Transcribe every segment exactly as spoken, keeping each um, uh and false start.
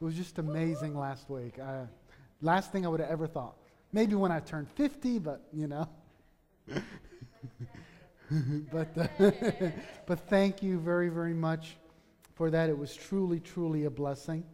It was just amazing last week. Uh, last thing I would have ever thought. Maybe when I turned fifty, but you know. but uh, but thank you very, very much for that. It was truly, truly a blessing.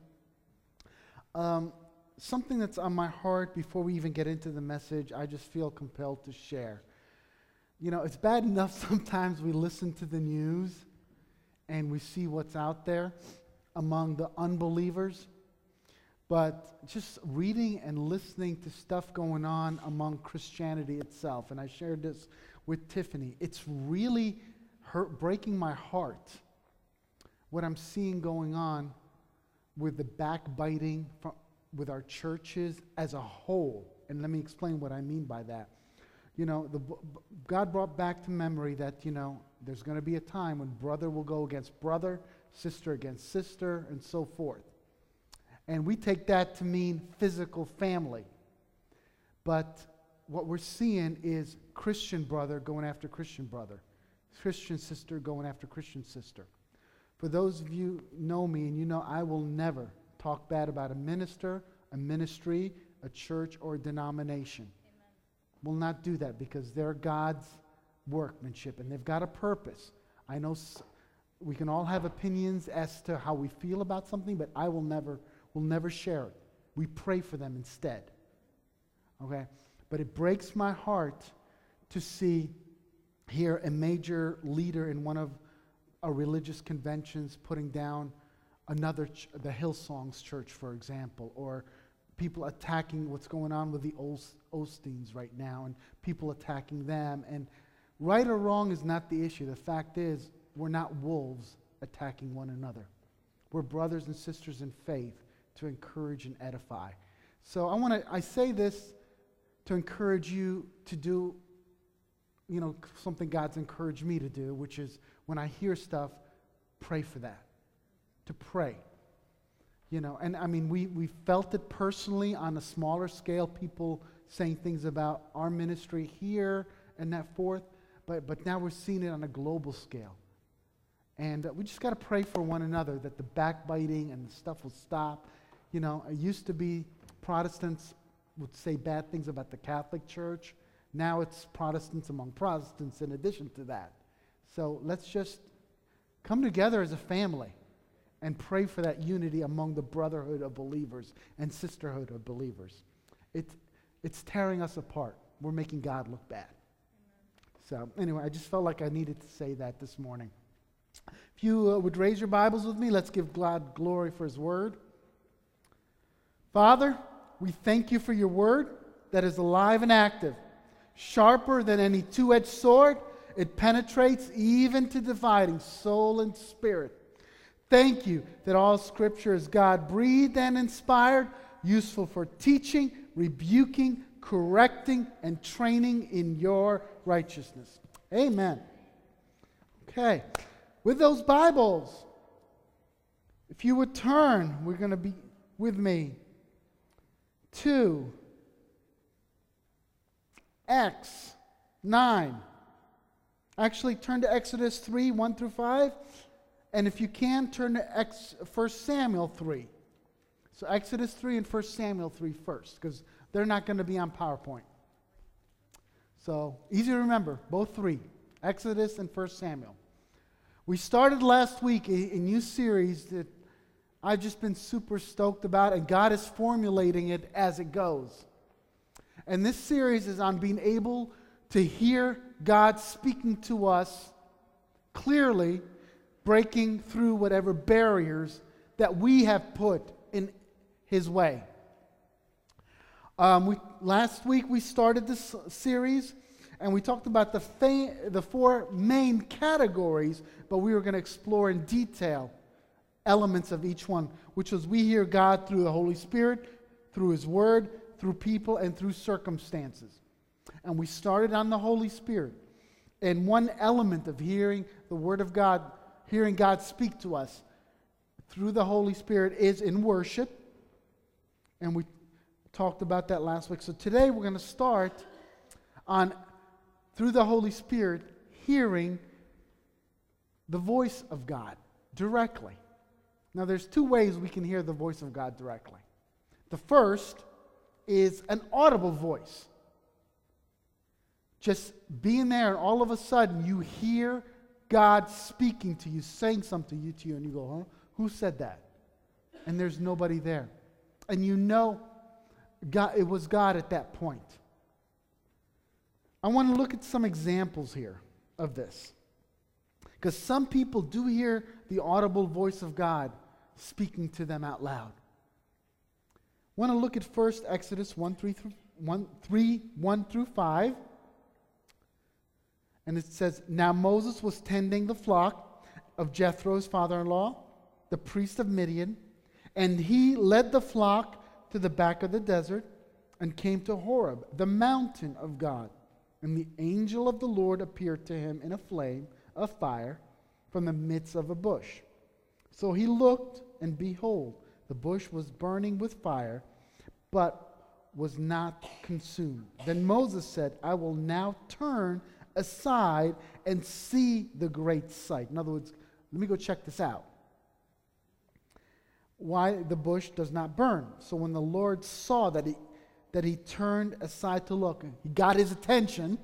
Um, something that's on my heart before we even get into the message, I just feel compelled to share. You know, it's bad enough sometimes we listen to the news and we see what's out there among the unbelievers, but just reading and listening to stuff going on among Christianity itself, and I shared this with Tiffany, it's really hurt, breaking my heart what I'm seeing going on with the backbiting from, with our churches as a whole. And let me explain what I mean by that. You know, the, God brought back to memory that, you know, there's going to be a time when brother will go against brother, sister against sister, and so forth. And we take that to mean physical family. But what we're seeing is Christian brother going after Christian brother, Christian sister going after Christian sister. For those of you who know me, and you know I will never talk bad about a minister, a ministry, a church, or a denomination. Amen. We'll not do that because they're God's workmanship and they've got a purpose. I know s- we can all have opinions as to how we feel about something, but I will never, will never share it. We pray for them instead. Okay? But it breaks my heart to see here a major leader in one of our religious conventions putting down another, ch- the Hillsongs Church, for example, or people attacking what's going on with the Os- Osteens right now, and people attacking them. And right or wrong is not the issue. The fact is, we're not wolves attacking one another. We're brothers and sisters in faith to encourage and edify. So I want to, I say this to encourage you to do, you know, something God's encouraged me to do, which is when I hear stuff, pray for that. To pray. You know, and I mean, we, we felt it personally on a smaller scale, people saying things about our ministry here and that forth, but, but now we're seeing it on a global scale. And uh, we just got to pray for one another that the backbiting and the stuff will stop. You know, it used to be Protestants would say bad things about the Catholic Church. Now it's Protestants among Protestants in addition to that. So let's just come together as a family and pray for that unity among the brotherhood of believers and sisterhood of believers. It's, it's tearing us apart. We're making God look bad. Amen. So anyway, I just felt like I needed to say that this morning. If you uh, would raise your Bibles with me, let's give God glory for His Word. Father, we thank you for your Word that is alive and active, sharper than any two-edged sword. It penetrates even to dividing soul and spirit. Thank you that all Scripture is God-breathed and inspired, useful for teaching, rebuking, correcting, and training in your righteousness. Amen. Okay. With those Bibles, if you would turn, we're going to be with me to Acts nine. Actually, turn to Exodus three, one through five. And if you can, turn to Ex- First Samuel three. So Exodus three and First Samuel three first, because they're not going to be on PowerPoint. So, easy to remember, both three, Exodus and First Samuel. We started last week a, a new series that I've just been super stoked about, and God is formulating it as it goes. And this series is on being able to hear God speaking to us clearly, breaking through whatever barriers that we have put in His way. Um, we, last week we started this series, and we talked about the, fa- the four main categories, but we were going to explore in detail elements of each one, which was we hear God through the Holy Spirit, through His Word, through people, and through circumstances. And we started on the Holy Spirit. And one element of hearing the Word of God, hearing God speak to us through the Holy Spirit is in worship. And we talked about that last week. So today we're going to start on, through the Holy Spirit, hearing the voice of God directly. Now, there's two ways we can hear the voice of God directly. The first is an audible voice. Just being there, and all of a sudden you hear God speaking to you, saying something to you, to you, and you go, huh? Who said that? And there's nobody there. And you know God, it was God at that point. I want to look at some examples here of this. Because some people do hear the audible voice of God speaking to them out loud. I want to look at first Exodus one, three, one, three, one through five. And it says, Now Moses was tending the flock of Jethro's father-in-law, the priest of Midian, and he led the flock to the back of the desert and came to Horeb, the mountain of God. And the angel of the Lord appeared to him in a flame of fire from the midst of a bush. So he looked, and behold, the bush was burning with fire, but was not consumed. Then Moses said, I will now turn aside and see the great sight. In other words, let me go check this out. Why the bush does not burn. So when the Lord saw that he that he turned aside to look, he got his attention,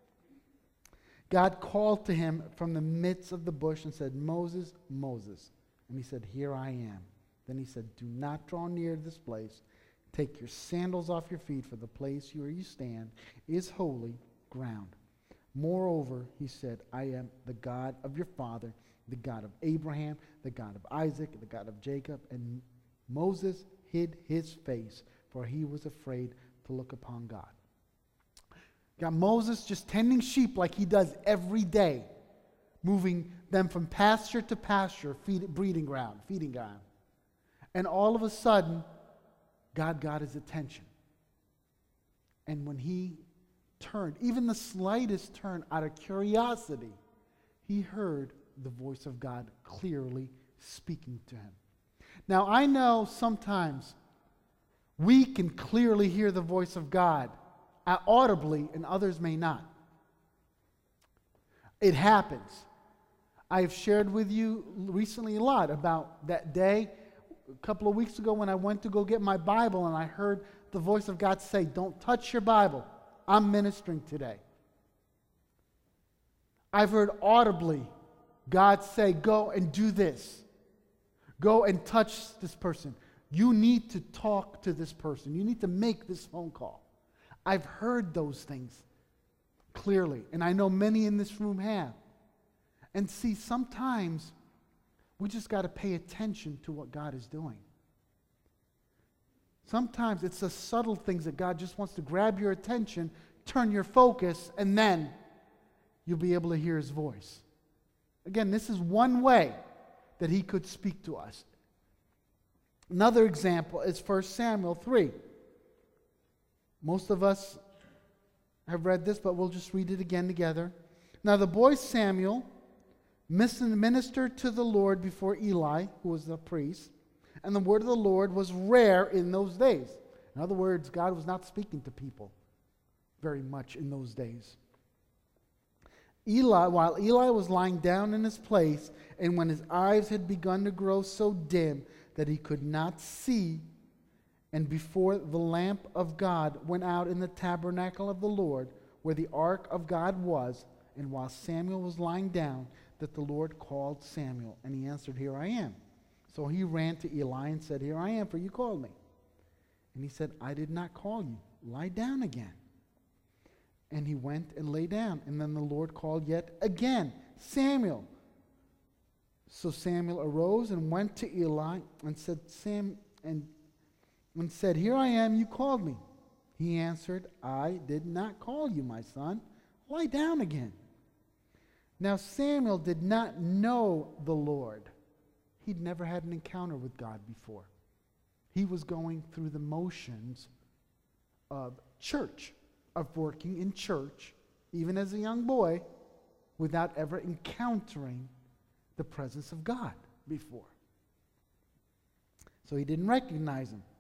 God called to him from the midst of the bush and said, Moses, Moses. And he said, Here I am. Then he said, Do not draw near to this place. Take your sandals off your feet, for the place where you stand is holy ground. Moreover, he said, I am the God of your father, the God of Abraham, the God of Isaac, the God of Jacob. And Moses hid his face, for he was afraid to look upon God. Got Moses just tending sheep like he does every day, moving them from pasture to pasture, feed, breeding ground, feeding ground. And all of a sudden, God got his attention. And when he turned, even the slightest turn out of curiosity, he heard the voice of God clearly speaking to him. Now, I know sometimes we can clearly hear the voice of God audibly, and others may not. It happens. I've shared with you recently a lot about that day a couple of weeks ago when I went to go get my Bible and I heard the voice of God say, Don't touch your Bible. I'm ministering today. I've heard audibly God say, Go and do this. Go and touch this person. You need to talk to this person. You need to make this phone call. I've heard those things clearly, and I know many in this room have. And see, sometimes we just got to pay attention to what God is doing. Sometimes it's the subtle things that God just wants to grab your attention, turn your focus, and then you'll be able to hear his voice. Again, this is one way that he could speak to us. Another example is First Samuel three. Most of us have read this, but we'll just read it again together. Now the boy Samuel ministered to the Lord before Eli, who was the priest, and the word of the Lord was rare in those days. In other words, God was not speaking to people very much in those days. Eli, while Eli was lying down in his place, and when his eyes had begun to grow so dim that he could not see, and before the lamp of God went out in the tabernacle of the Lord, where the ark of God was, and while Samuel was lying down, that the Lord called Samuel, and he answered, Here I am. So he ran to Eli and said, Here I am, for you called me. And he said, I did not call you. Lie down again. And he went and lay down. And then the Lord called yet again, Samuel. So Samuel arose and went to Eli and said, Sam, and, and said, Here I am, you called me. He answered, I did not call you, my son. Lie down again. Now Samuel did not know the Lord. He'd never had an encounter with God before. He was going through the motions of church, of working in church, even as a young boy, without ever encountering the presence of God before. So he didn't recognize him.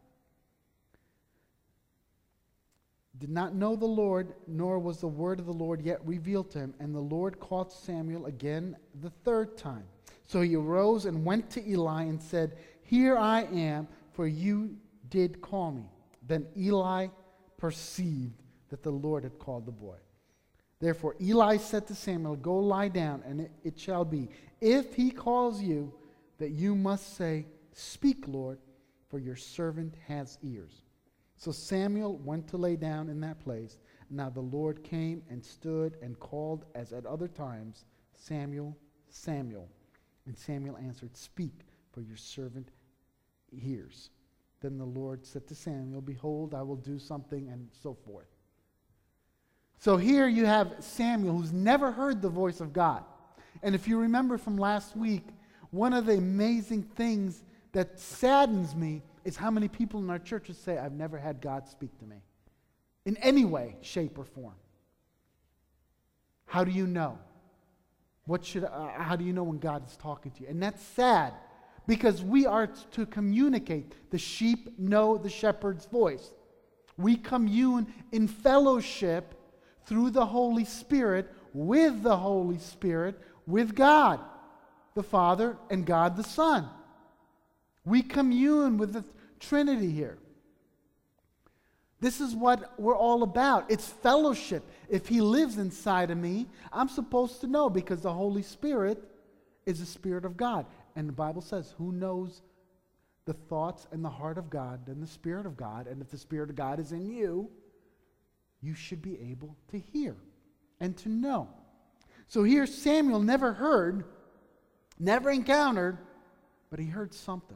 Did not know the Lord, nor was the word of the Lord yet revealed to him. And the Lord called Samuel again the third time. So he arose and went to Eli and said, "Here I am, for you did call me." Then Eli perceived that the Lord had called the boy. Therefore Eli said to Samuel, "Go lie down, and it, it shall be, if he calls you, that you must say, 'Speak, Lord, for your servant has ears.'" So Samuel went to lay down in that place. Now the Lord came and stood and called as at other times, "Samuel, Samuel." And Samuel answered, "Speak, for your servant hears." Then the Lord said to Samuel, "Behold, I will do something," and so forth. So here you have Samuel, who's never heard the voice of God. And if you remember from last week, one of the amazing things that saddens me is how many people in our churches say, "I've never had God speak to me in any way, shape, or form." How do you know? What should? Uh, how do you know when God is talking to you? And that's sad, because we are t- to communicate. The sheep know the shepherd's voice. We commune in fellowship through the Holy Spirit, with the Holy Spirit, with God the Father and God the Son. We commune with the Trinity here. This is what we're all about. It's fellowship. If he lives inside of me, I'm supposed to know, because the Holy Spirit is the Spirit of God. And the Bible says, who knows the thoughts and the heart of God than the Spirit of God? And if the Spirit of God is in you, you should be able to hear and to know. So here Samuel never heard, never encountered, but he heard something.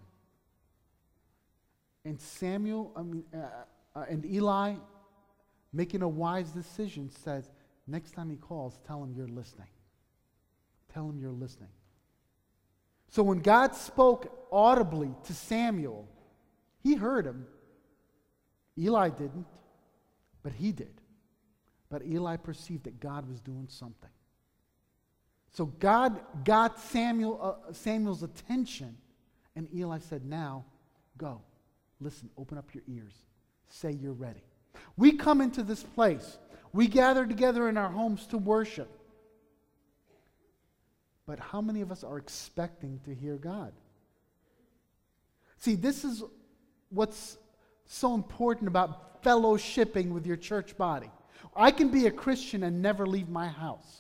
And Samuel, I mean, uh, uh, and Eli, making a wise decision, says, next time he calls, tell him you're listening. Tell him you're listening. So when God spoke audibly to Samuel, he heard him. Eli didn't, but he did. But Eli perceived that God was doing something. So God got Samuel, uh, Samuel's attention, and Eli said, now, go. Listen, open up your ears. Say you're ready. We come into this place. We gather together in our homes to worship. But how many of us are expecting to hear God? See, this is what's so important about fellowshipping with your church body. I can be a Christian and never leave my house.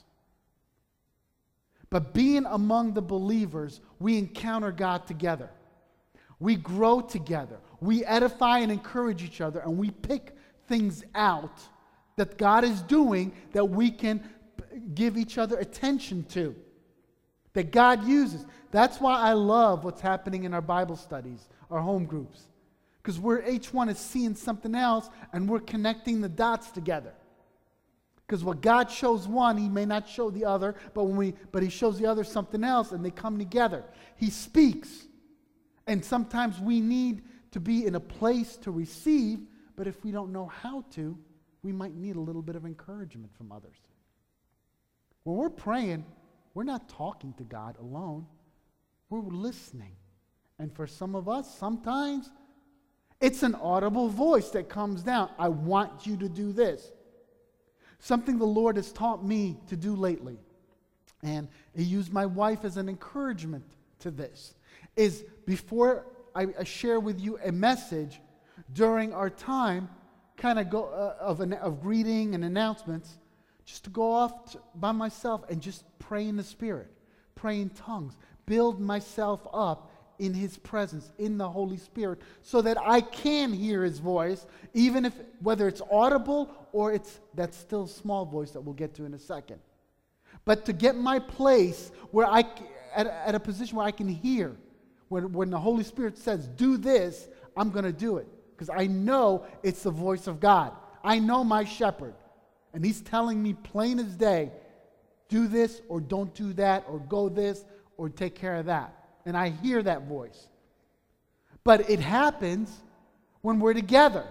But being among the believers, we encounter God together. We grow together. We edify and encourage each other, and we pick things out that God is doing that we can give each other attention to, that God uses. That's why I love what's happening in our Bible studies, our home groups, because we're each one is seeing something else, and we're connecting the dots together. Because what God shows one, He may not show the other, but when we, but He shows the other something else, and they come together. He speaks, and sometimes we need to be in a place to receive, but if we don't know how to, we might need a little bit of encouragement from others. When we're praying, we're not talking to God alone. We're listening. And for some of us, sometimes it's an audible voice that comes down. I want you to do this. Something the Lord has taught me to do lately, and He used my wife as an encouragement to this, is before I, I share with you a message during our time, kind of go uh, of, an, of greeting and announcements, just to go off to, by myself and just pray in the Spirit, pray in tongues, build myself up in His presence, in the Holy Spirit, so that I can hear His voice, even if, whether it's audible or it's that still small voice that we'll get to in a second. But to get my place where I, at, at a position where I can hear, when, when the Holy Spirit says, do this, I'm going to do it. Because I know it's the voice of God. I know my shepherd. And He's telling me plain as day, do this or don't do that, or go this or take care of that. And I hear that voice. But it happens when we're together.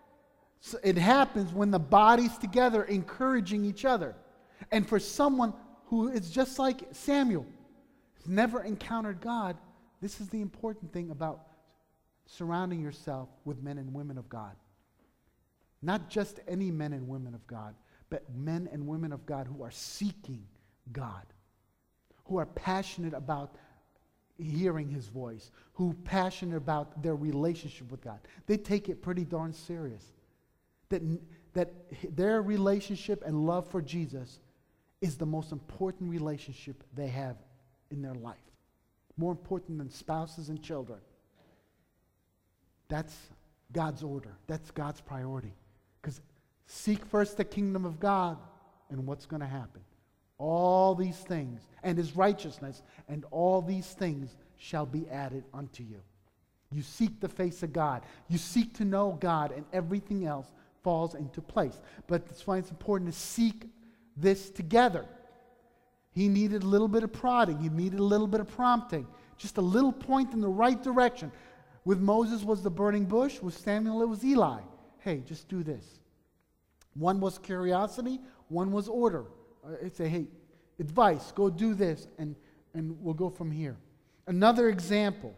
So it happens when the body's together encouraging each other. And for someone who is just like Samuel, who's never encountered God, this is the important thing about surrounding yourself with men and women of God. Not just any men and women of God, but men and women of God who are seeking God, who are passionate about hearing his voice, who passionate about their relationship with God. They take it pretty darn serious. That, that their relationship and love for Jesus is the most important relationship they have in their life. More important than spouses and children. That's God's order. That's God's priority. Because seek first the kingdom of God, and what's going to happen? All these things, and his righteousness, and all these things shall be added unto you. You seek the face of God. You seek to know God, and everything else falls into place. But that's why it's important to seek this together. He needed a little bit of prodding. He needed a little bit of prompting. Just a little point in the right direction. With Moses was the burning bush. With Samuel it was Eli. Hey, just do this. One was curiosity. One was order. Uh, I'd say, hey, advice, go do this, and, and we'll go from here. Another example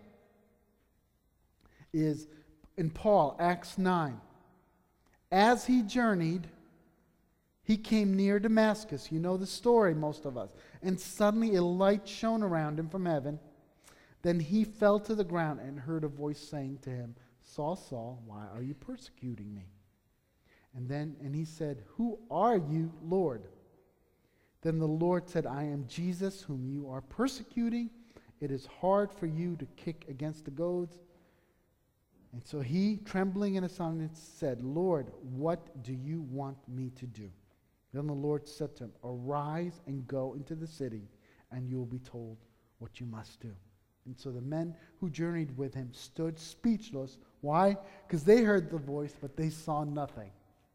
is in Paul, Acts nine. As he journeyed, he came near Damascus. You know the story, most of us. And suddenly a light shone around him from heaven. Then he fell to the ground and heard a voice saying to him, Saul, Saul, why are you persecuting me? And then, and he said, Who are you, Lord? Then the Lord said, I am Jesus whom you are persecuting. It is hard for you to kick against the goads. And so he, trembling and astonished, said, Lord, what do you want me to do? Then the Lord said to him, Arise and go into the city, and you will be told what you must do. And so the men who journeyed with him stood speechless. Why? Because they heard the voice, but they saw nothing.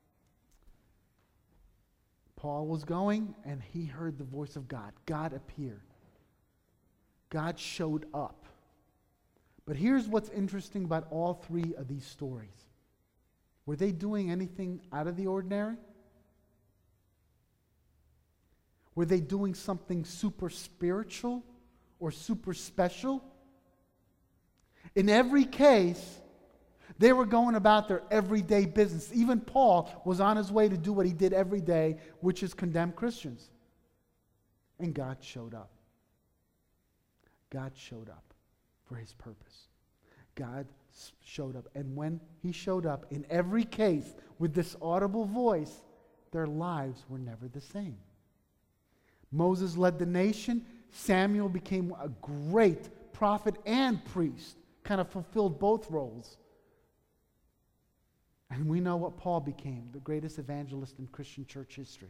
Paul was going, and he heard the voice of God. God appeared. God showed up. But here's what's interesting about all three of these stories. Were they doing anything out of the ordinary? Were they doing something super spiritual or super special? In every case, they were going about their everyday business. Even Paul was on his way to do what he did every day, which is condemn Christians. And God showed up. God showed up for his purpose. God showed up. And when he showed up, in every case, with this audible voice, their lives were never the same. Moses led the nation. Samuel became a great prophet and priest, kind of fulfilled both roles. And we know what Paul became, the greatest evangelist in Christian church history.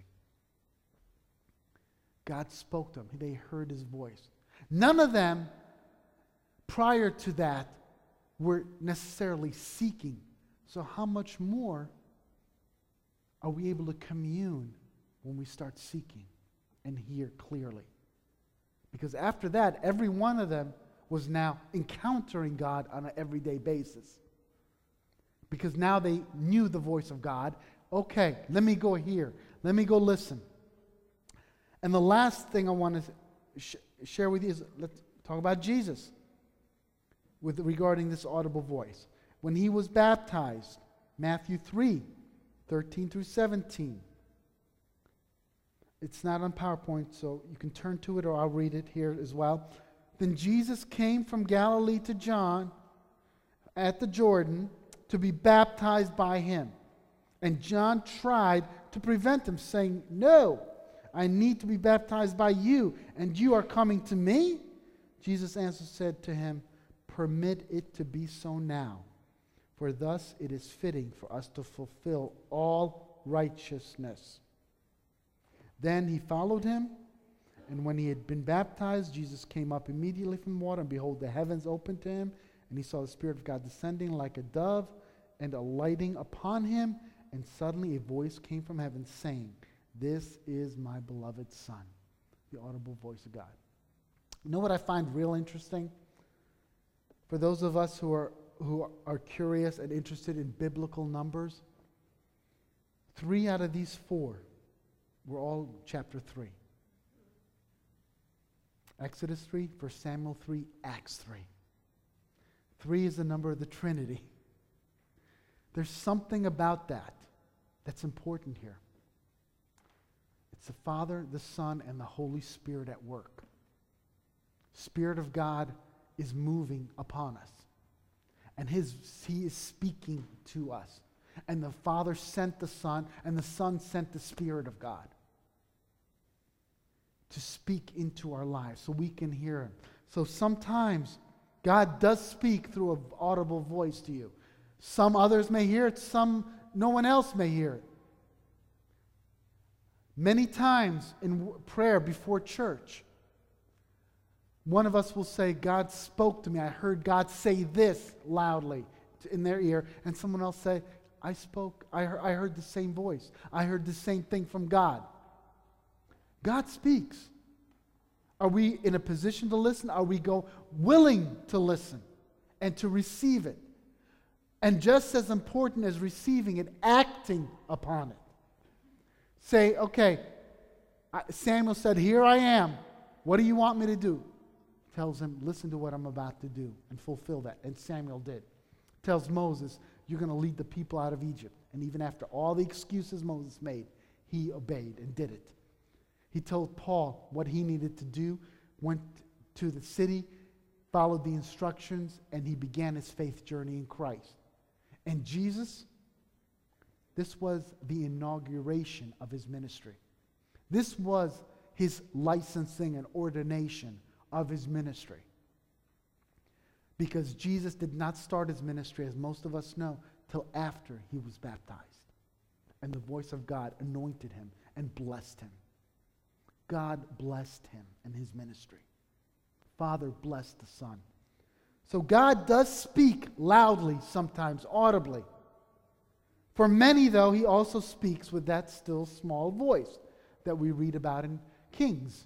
God spoke to him. They heard his voice. None of them, prior to that, were necessarily seeking. So how much more are we able to commune when we start seeking and hear clearly? Because after that, every one of them was now encountering God on an everyday basis. Because now they knew the voice of God. Okay, let me go here. Let me go listen. And the last thing I want to sh- share with you is let's talk about Jesus with regarding this audible voice. When he was baptized, Matthew three, thirteen through seventeen. It's not on PowerPoint, so you can turn to it or I'll read it here as well. Then Jesus came from Galilee to John at the Jordan to be baptized by him. And John tried to prevent him, saying, No, I need to be baptized by you, and you are coming to me? Jesus answered, said to him, Permit it to be so now, for thus it is fitting for us to fulfill all righteousness. Then he followed him, and when he had been baptized, Jesus came up immediately from water, and behold, the heavens opened to him, and he saw the Spirit of God descending like a dove and alighting upon him, and suddenly a voice came from heaven saying, This is my beloved Son, the audible voice of God. You know what I find real interesting? For those of us who are, who are curious and interested in biblical numbers, three out of these four were all chapter three. Exodus three, First Samuel three, Acts three. Three is the number of the Trinity. There's something about that that's important here. It's the Father, the Son, and the Holy Spirit at work. Spirit of God is moving upon us. And his, he is speaking to us. And the Father sent the Son, and the Son sent the Spirit of God to speak into our lives so we can hear him. So sometimes God does speak through an audible voice to you. Some others may hear it, some no one else may hear it. Many times in w- prayer before church, one of us will say, God spoke to me. I heard God say this loudly in their ear. And someone else say, I spoke, I heard, I heard the same voice. I heard the same thing from God. God speaks. Are we in a position to listen? Are we go willing to listen and to receive it? And just as important as receiving it, acting upon it. Say, okay, Samuel said, here I am. What do you want me to do? Tells him, listen to what I'm about to do and fulfill that. And Samuel did. Tells Moses, you're going to lead the people out of Egypt. And even after all the excuses Moses made, he obeyed and did it. He told Paul what he needed to do, went to the city, followed the instructions, and he began his faith journey in Christ. And Jesus, this was the inauguration of his ministry. This was his licensing and ordination of his ministry. Because Jesus did not start his ministry, as most of us know, till after he was baptized. And the voice of God anointed him and blessed him. God blessed him in his ministry. Father blessed the Son. So God does speak loudly, sometimes audibly. For many, though, he also speaks with that still small voice that we read about in Kings,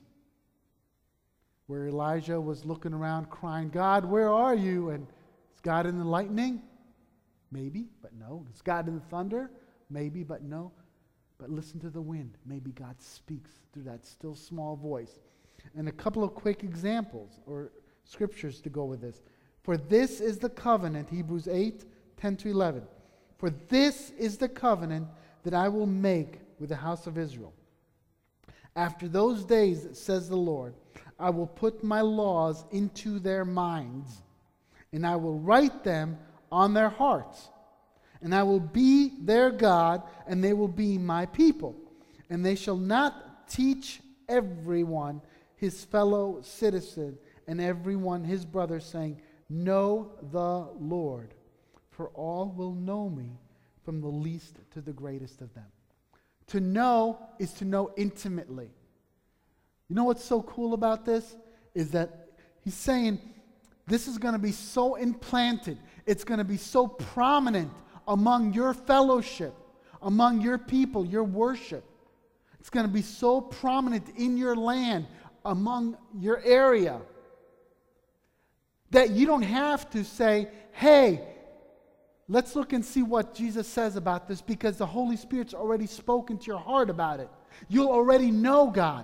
where Elijah was looking around crying, God, where are you? And is God in the lightning? Maybe, but no. Is God in the thunder? Maybe, but no. But listen to the wind. Maybe God speaks through that still small voice. And a couple of quick examples or scriptures to go with this. For this is the covenant, Hebrews eight, ten to eleven. For this is the covenant that I will make with the house of Israel. After those days, says the Lord, I will put my laws into their minds, and I will write them on their hearts. And I will be their God, and they will be my people. And they shall not teach everyone his fellow citizen and everyone his brother, saying, know the Lord, for all will know me, from the least to the greatest of them. To know is to know intimately. You know what's so cool about this? Is that he's saying this is going to be so implanted. It's going to be so prominent among your fellowship, among your people, your worship. It's going to be so prominent in your land, among your area, that you don't have to say, hey, let's look and see what Jesus says about this, because the Holy Spirit's already spoken to your heart about it. You'll already know God.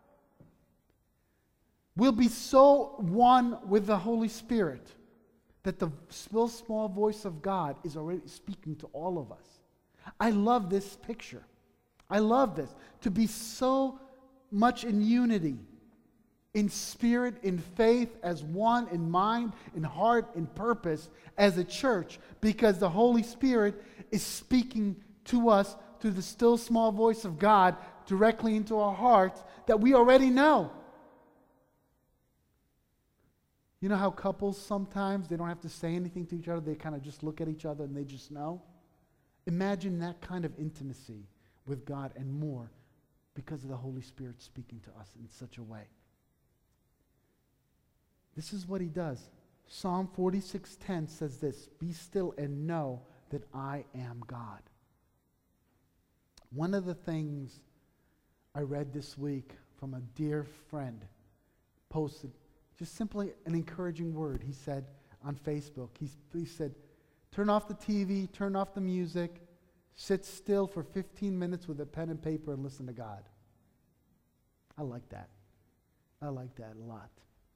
We'll be so one with the Holy Spirit that the still small voice of God is already speaking to all of us. I love this picture. I love this. To be so much in unity, in spirit, in faith, as one, in mind, in heart, in purpose, as a church, because the Holy Spirit is speaking to us through the still small voice of God directly into our hearts that we already know. You know how couples sometimes, they don't have to say anything to each other, they kind of just look at each other and they just know? Imagine that kind of intimacy with God and more because of the Holy Spirit speaking to us in such a way. This is what he does. Psalm forty-six ten says this, be still and know that I am God. One of the things I read this week from a dear friend posted, just simply an encouraging word. He said on Facebook, he, he said, turn off the T V, turn off the music, sit still for fifteen minutes with a pen and paper and listen to God. I like that. I like that a lot.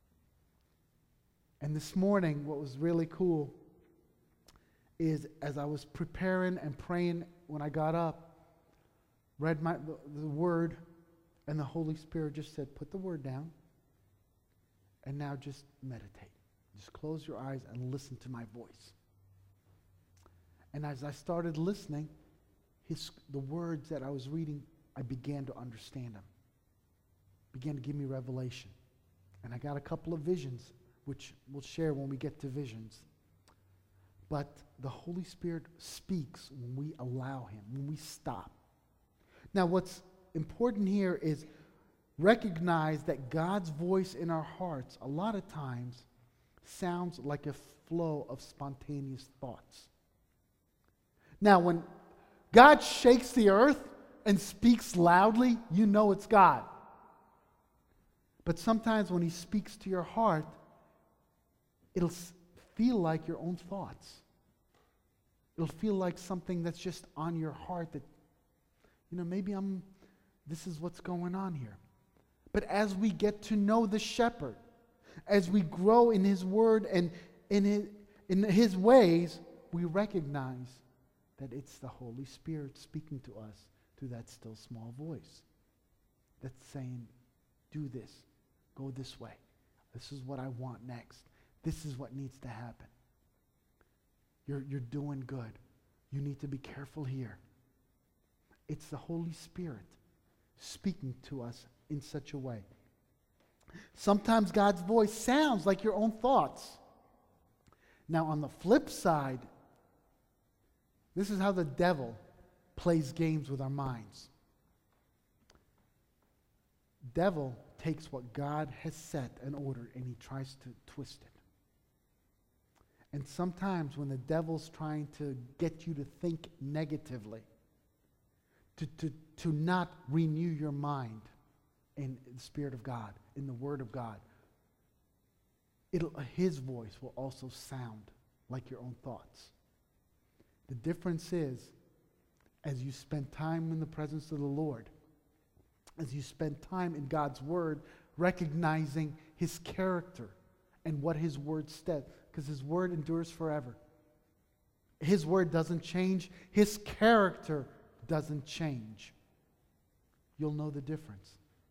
And this morning, what was really cool is as I was preparing and praying when I got up, read my, the, the word, and the Holy Spirit just said, put the word down, and now just meditate. Just close your eyes and listen to my voice. And as I started listening, his, the words that I was reading, I began to understand them. Began to give me revelation. And I got a couple of visions, which we'll share when we get to visions. But the Holy Spirit speaks when we allow him, when we stop. Now, what's important here is recognize that God's voice in our hearts a lot of times sounds like a flow of spontaneous thoughts. Now, when God shakes the earth and speaks loudly, you know it's God. But sometimes when he speaks to your heart, it'll feel like your own thoughts. It'll feel like something that's just on your heart that, you know, maybe I'm, this is what's going on here. But as we get to know the shepherd, as we grow in his word and in his, in his ways, we recognize that it's the Holy Spirit speaking to us through that still small voice that's saying, do this, go this way. This is what I want next. This is what needs to happen. You're, you're doing good. You need to be careful here. It's the Holy Spirit speaking to us in such a way. Sometimes God's voice sounds like your own thoughts. Now, on the flip side, this is how the devil plays games with our minds. Devil takes what God has set and ordered and he tries to twist it. And sometimes when the devil's trying to get you to think negatively, to, to, to not renew your mind in the Spirit of God, in the Word of God, it'll, his voice will also sound like your own thoughts. The difference is, as you spend time in the presence of the Lord, as you spend time in God's Word, recognizing his character and what his Word said, because his Word endures forever. His Word doesn't change. His character doesn't change. You'll know the difference.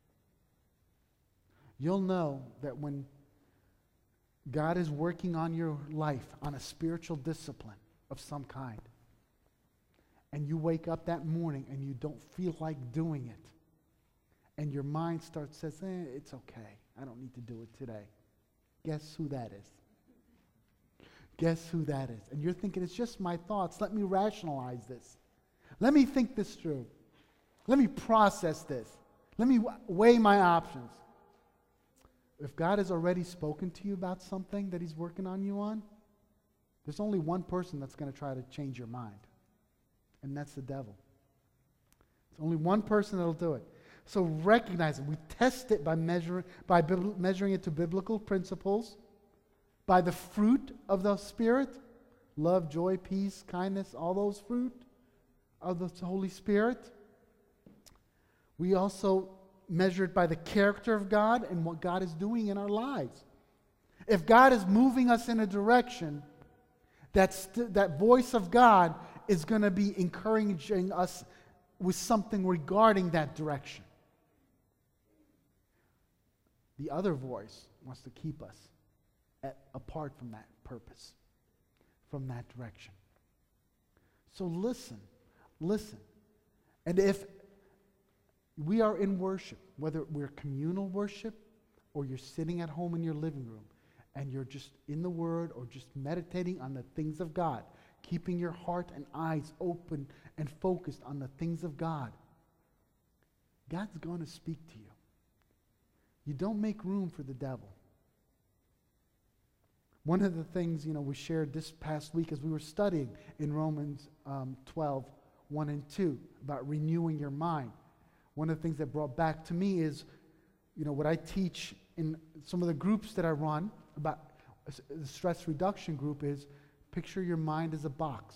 You'll know that when God is working on your life, on a spiritual discipline of some kind, and you wake up that morning and you don't feel like doing it, and your mind starts says, eh, it's okay. I don't need to do it today. Guess who that is? Guess who that is? And you're thinking, it's just my thoughts. Let me rationalize this. Let me think this through. Let me process this. Let me w- weigh my options. If God has already spoken to you about something that he's working on you on, there's only one person that's going to try to change your mind, and that's the devil. There's only one person that'll do it. So recognize it. We test it by measuring, by bib- measuring it to biblical principles, by the fruit of the Spirit, love, joy, peace, kindness, all those fruit of the Holy Spirit. We also measure it by the character of God and what God is doing in our lives. If God is moving us in a direction, that, st- that voice of God is going to be encouraging us with something regarding that direction. The other voice wants to keep us at, apart from that purpose, from that direction. So listen, listen. And if we are in worship, whether we're communal worship or you're sitting at home in your living room and you're just in the Word or just meditating on the things of God, keeping your heart and eyes open and focused on the things of God, God's going to speak to you. You don't make room for the devil. One of the things, you know, we shared this past week as we were studying in Romans um, twelve, one and two about renewing your mind. One of the things that brought back to me is, you know, what I teach in some of the groups that I run about the stress reduction group is picture your mind as a box.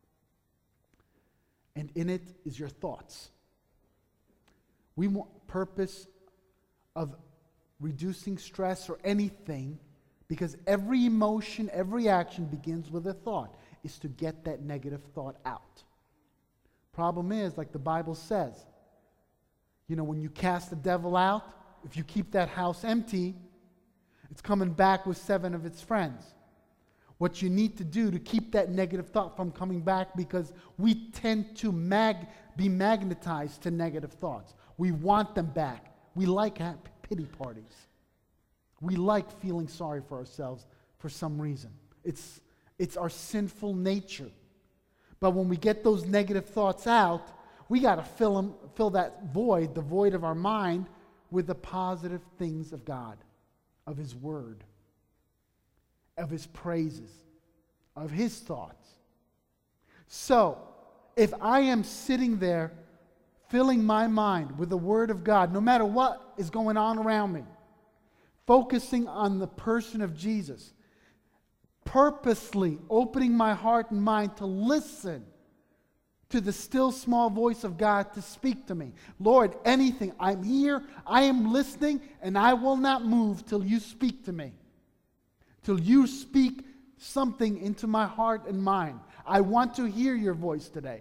And in it is your thoughts. We want purpose of reducing stress or anything, because every emotion, every action begins with a thought, is to get that negative thought out. Problem is, like the Bible says, you know, when you cast the devil out, if you keep that house empty, It's coming back with seven of its friends. What you need to do to keep that negative thought from coming back, because we tend to mag- be magnetized to negative thoughts. We want them back. We like ha- pity parties. We like feeling sorry for ourselves for some reason. It's, it's our sinful nature. But when we get those negative thoughts out, we got to fill them, fill that void, the void of our mind, with the positive things of God, of His Word, of His praises, of His thoughts. So, if I am sitting there filling my mind with the Word of God, no matter what is going on around me, focusing on the person of Jesus, purposely opening my heart and mind to listen to the still small voice of God to speak to me. Lord, anything, I'm here, I am listening, and I will not move till you speak to me. Till you speak something into my heart and mind. I want to hear your voice today.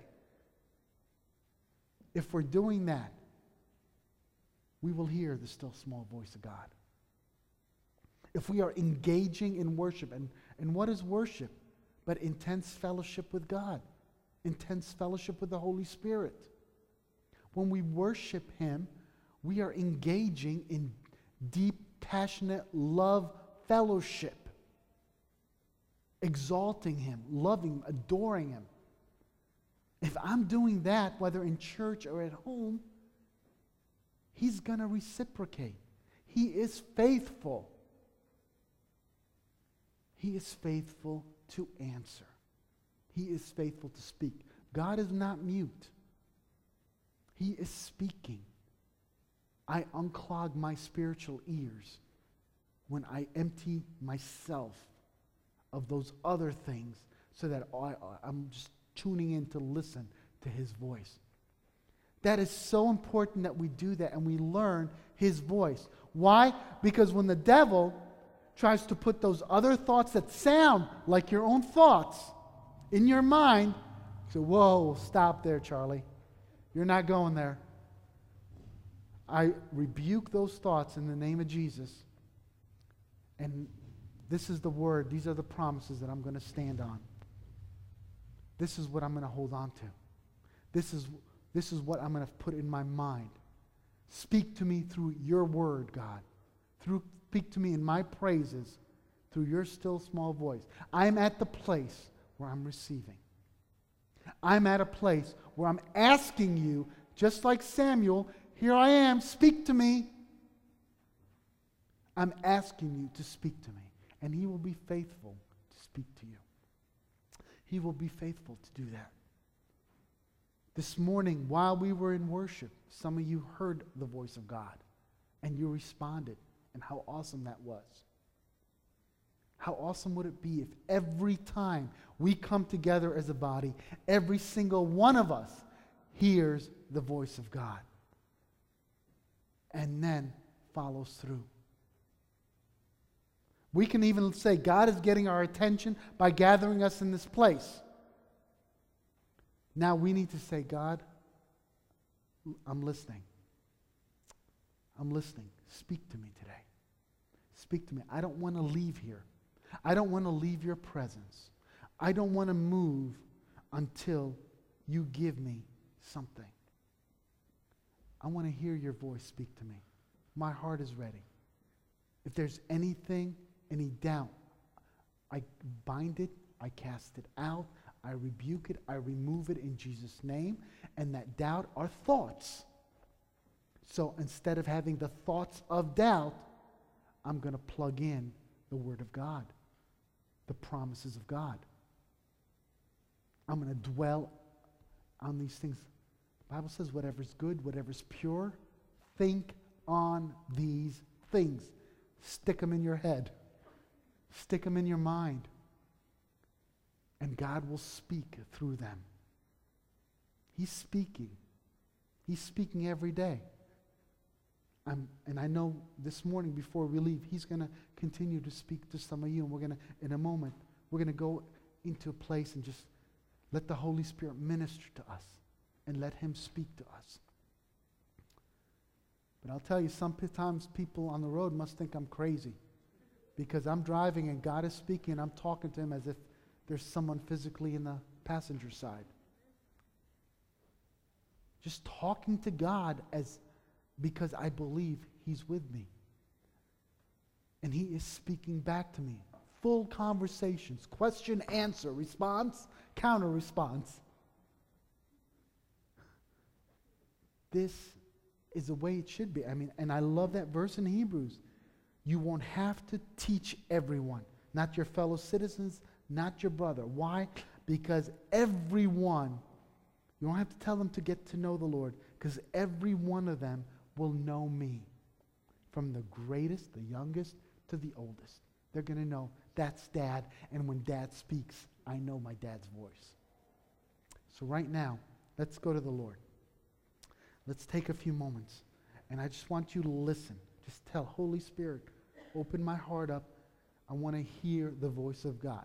If we're doing that, we will hear the still small voice of God. If we are engaging in worship, and, and what is worship? But intense fellowship with God. Intense fellowship with the Holy Spirit. When we worship Him, we are engaging in deep, passionate love fellowship. Exalting Him, loving Him, adoring Him. If I'm doing that, whether in church or at home, He's going to reciprocate. He is faithful. He is faithful to answer. He is faithful to speak. God is not mute. He is speaking. I unclog my spiritual ears when I empty myself of those other things so that I, I'm just tuning in to listen to His voice. That is so important that we do that and we learn His voice. Why? Because when the devil tries to put those other thoughts that sound like your own thoughts in your mind, you say, whoa, stop there, Charlie. You're not going there. I rebuke those thoughts in the name of Jesus. And this is the word, these are the promises that I'm going to stand on. This is what I'm going to hold on to. This is, this is what I'm going to put in my mind. Speak to me through your word, God. Through, speak to me in my praises through your still small voice. I'm at the place where I'm receiving. I'm at a place where I'm asking you, just like Samuel, here I am, speak to me. I'm asking you to speak to me, and He will be faithful to speak to you. He will be faithful to do that. This morning, while we were in worship, some of you heard the voice of God, and you responded, and how awesome that was. How awesome would it be if every time we come together as a body, every single one of us hears the voice of God and then follows through. We can even say God is getting our attention by gathering us in this place. Now we need to say, God, I'm listening. I'm listening. Speak to me today. Speak to me. I don't want to leave here. I don't want to leave your presence. I don't want to move until you give me something. I want to hear your voice speak to me. My heart is ready. If there's anything, any doubt, I bind it, I cast it out, I rebuke it, I remove it in Jesus' name. And that doubt are thoughts. So instead of having the thoughts of doubt, I'm going to plug in the Word of God, the promises of God. I'm going to dwell on these things. The Bible says whatever's good, whatever's pure, think on these things. Stick them in your head. Stick them in your mind. And God will speak through them. He's speaking. He's speaking every day. I'm, and I know this morning before we leave, He's going to continue to speak to some of you. And we're going to, in a moment, we're going to go into a place and just let the Holy Spirit minister to us and let Him speak to us. But I'll tell you, sometimes people on the road must think I'm crazy. because I'm driving and God is speaking and I'm talking to him as if there's someone physically in the passenger side. Just talking to God as because I believe he's with me. And he is speaking back to me. Full conversations, question, answer, response, counter response. This is the way it should be. I mean, and I love that verse in Hebrews. You won't have to teach everyone, not your fellow citizens, not your brother. Why? Because everyone, you don't have to tell them to get to know the Lord, because every one of them will know me. From the greatest, the youngest, to the oldest. They're going to know that's Dad, and when Dad speaks, I know my Dad's voice. So right now, let's go to the Lord. Let's take a few moments, and I just want you to listen. Just tell Holy Spirit, open my heart up. I want to hear the voice of God.